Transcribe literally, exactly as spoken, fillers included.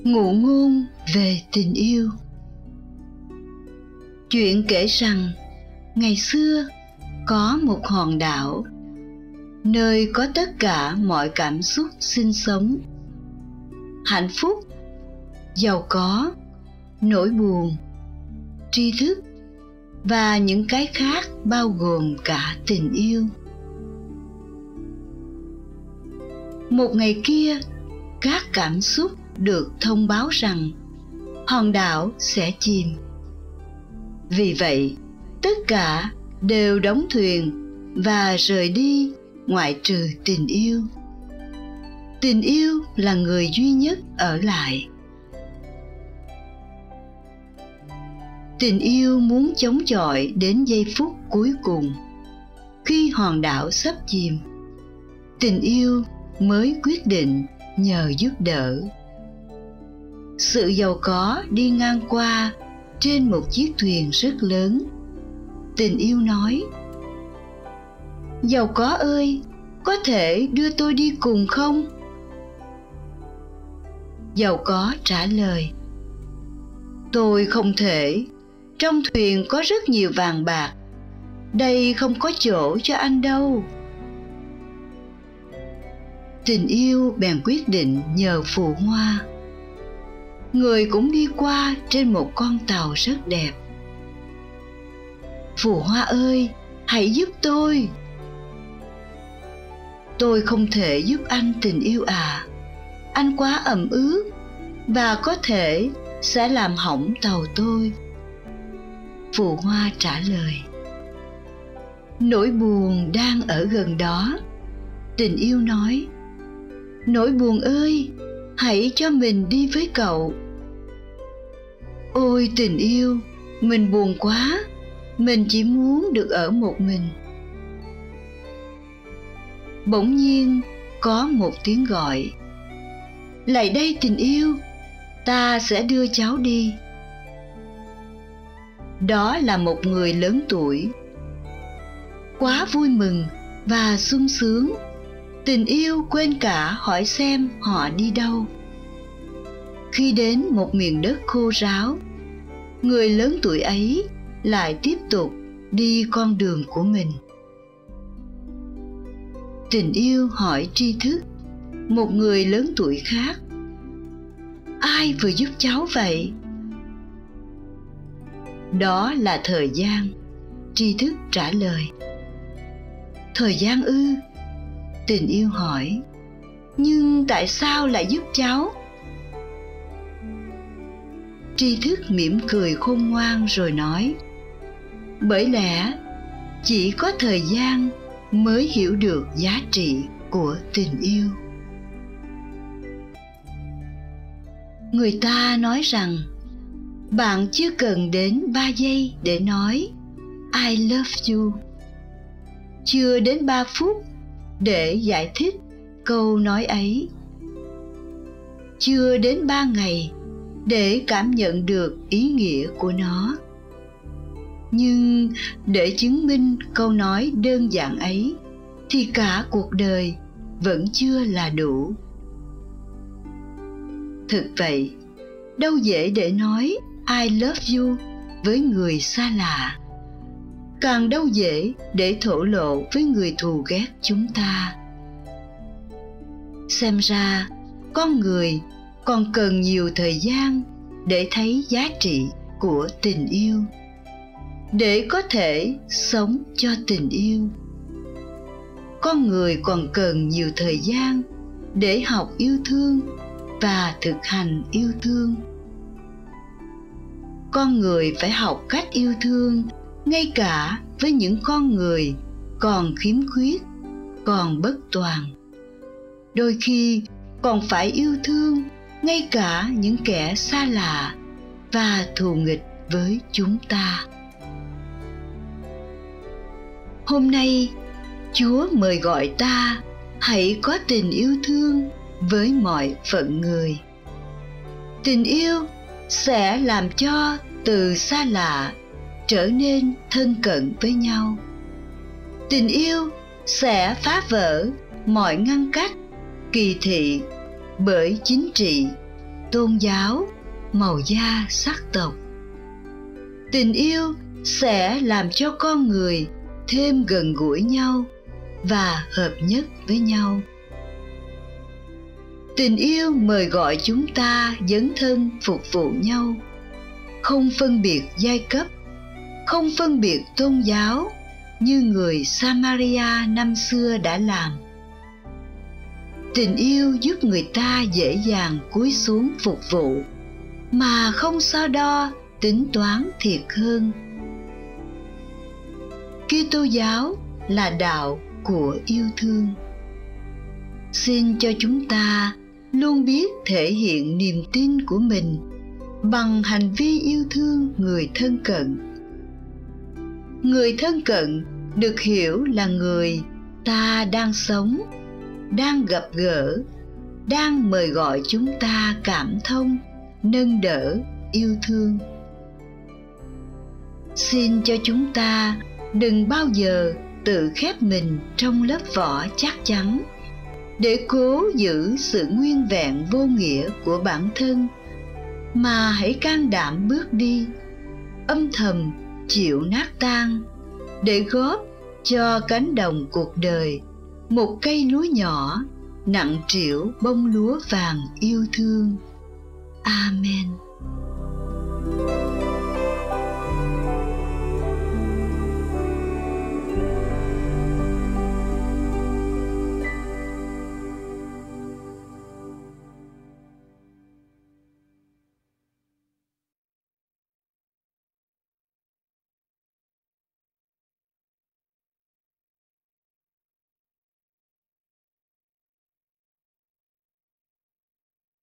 Ngụ ngôn về tình yêu. Chuyện kể rằng ngày xưa có một hòn đảo nơi có tất cả mọi cảm xúc sinh sống: hạnh phúc, giàu có, nỗi buồn, tri thức và những cái khác, bao gồm cả tình yêu. Một ngày kia, các cảm xúc được thông báo rằng hòn đảo sẽ chìm. Vì vậy, tất cả đều đóng thuyền và rời đi, ngoại trừ tình yêu. Tình yêu là người duy nhất ở lại. Tình yêu muốn chống chọi đến giây phút cuối cùng. Khi hòn đảo sắp chìm, tình yêu mới quyết định nhờ giúp đỡ. Sự giàu có đi ngang qua trên một chiếc thuyền rất lớn. Tình yêu nói: "Giàu có ơi, có thể đưa tôi đi cùng không?" Giàu có trả lời: "Tôi không thể. Trong thuyền có rất nhiều vàng bạc. Đây không có chỗ cho anh đâu." Tình yêu bèn quyết định nhờ phù hoa. Người cũng đi qua trên một con tàu rất đẹp. "Phù hoa ơi, hãy giúp tôi." "Tôi không thể giúp anh tình yêu à. Anh quá ẩm ướt và có thể sẽ làm hỏng tàu tôi." Phù hoa trả lời: "Nỗi buồn đang ở gần đó." Tình yêu nói: "Nỗi buồn ơi, hãy cho mình đi với cậu." "Ôi tình yêu, mình buồn quá, mình chỉ muốn được ở một mình." Bỗng nhiên có một tiếng gọi: "Lại đây tình yêu, ta sẽ đưa cháu đi." Đó là một người lớn tuổi. Quá vui mừng và sung sướng, tình yêu quên cả hỏi xem họ đi đâu. Khi đến một miền đất khô ráo, người lớn tuổi ấy lại tiếp tục đi con đường của mình. Tình yêu hỏi tri thức, một người lớn tuổi khác: "Ai vừa giúp cháu vậy?" "Đó là thời gian," tri thức trả lời. "Thời gian ư?" Tình yêu hỏi. "Nhưng tại sao lại giúp cháu?" Tri thức mỉm cười khôn ngoan rồi nói: "Bởi lẽ chỉ có thời gian mới hiểu được giá trị của tình yêu." Người ta nói rằng bạn chưa cần đến ba giây để nói I love you, chưa đến ba phút để giải thích câu nói ấy, chưa đến ba ngày để cảm nhận được ý nghĩa của nó. Nhưng để chứng minh câu nói đơn giản ấy thì cả cuộc đời vẫn chưa là đủ. Thực vậy, đâu dễ để nói I love you với người xa lạ, càng đâu dễ để thổ lộ với người thù ghét chúng ta. Xem ra, con người còn cần nhiều thời gian để thấy giá trị của tình yêu, để có thể sống cho tình yêu. Con người còn cần nhiều thời gian để học yêu thương và thực hành yêu thương. Con người phải học cách yêu thương ngay cả với những con người còn khiếm khuyết, còn bất toàn. Đôi khi còn phải yêu thương ngay cả những kẻ xa lạ và thù nghịch với chúng ta. Hôm nay, Chúa mời gọi ta hãy có tình yêu thương với mọi phận người. Tình yêu sẽ làm cho từ xa lạ trở nên thân cận với nhau. Tình yêu sẽ phá vỡ mọi ngăn cách, kỳ thị bởi chính trị, tôn giáo, màu da, sắc tộc. Tình yêu sẽ làm cho con người thêm gần gũi nhau và hợp nhất với nhau. Tình yêu mời gọi chúng ta dấn thân phục vụ nhau, không phân biệt giai cấp, không phân biệt tôn giáo như người Samaria năm xưa đã làm. Tình yêu giúp người ta dễ dàng cúi xuống phục vụ mà không so đo tính toán thiệt hơn. Kitô giáo là đạo của yêu thương. Xin cho chúng ta luôn biết thể hiện niềm tin của mình bằng hành vi yêu thương người thân cận. Người thân cận được hiểu là người ta đang sống, đang gặp gỡ, đang mời gọi chúng ta cảm thông, nâng đỡ, yêu thương. Xin cho chúng ta đừng bao giờ tự khép mình trong lớp vỏ chắc chắn để cố giữ sự nguyên vẹn vô nghĩa của bản thân, mà hãy can đảm bước đi, âm thầm chịu nát tan, để góp cho cánh đồng cuộc đời một cây lúa nhỏ nặng trĩu bông lúa vàng yêu thương. Amen.